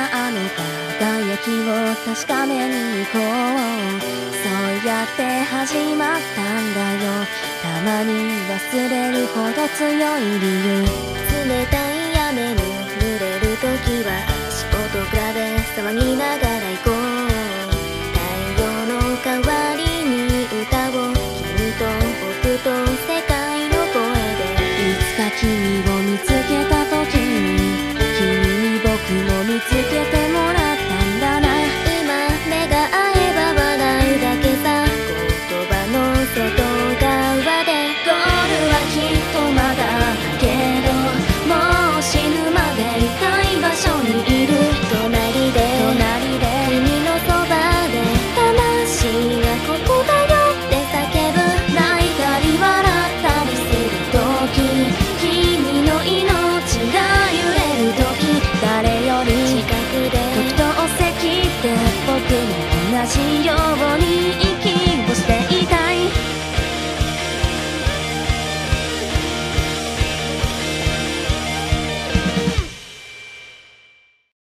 あの輝きを確かめに行こう。そうやって始まったんだよ。たまに忘れるほど強い理由。冷たい雨に濡れるときは足音比べ騒ぎながら行こう。太陽の代わりに歌を君と僕と世界の声で。いつか君を見つけたときに君に僕も見つけてもらったんだな。今目が合えば笑うだけさ。言葉の外側でゴールはきっとまだだけど、もう死ぬまでいたい場所にいる。隣で君のそばで魂がここだよって叫ぶ。泣いたり笑ったりするとき、君の命が揺れるとき、誰より近くで時と席って僕も同じように生き